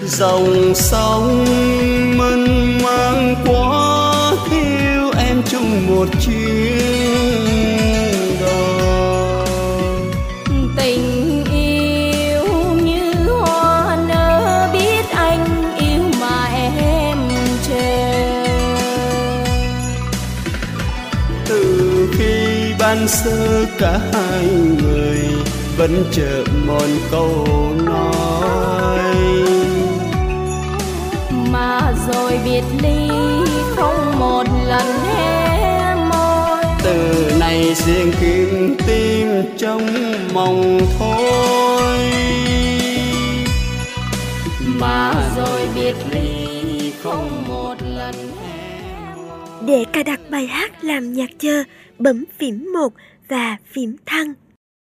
Dòng sông mênh mang quá, thiếu em chung một chuyến đò. Tình yêu như hoa nở, biết anh yêu mà em chờ. Từ khi ban sơ cả hai người vẫn chờ một câu nói, mà rồi biệt ly không một lần hé môi. từ nay riêng kim tim trong mong thôi, mà rồi biệt ly không một lần hé môi. Để cài đặt bài hát làm nhạc chờ, bấm phím 1 và phím thăng.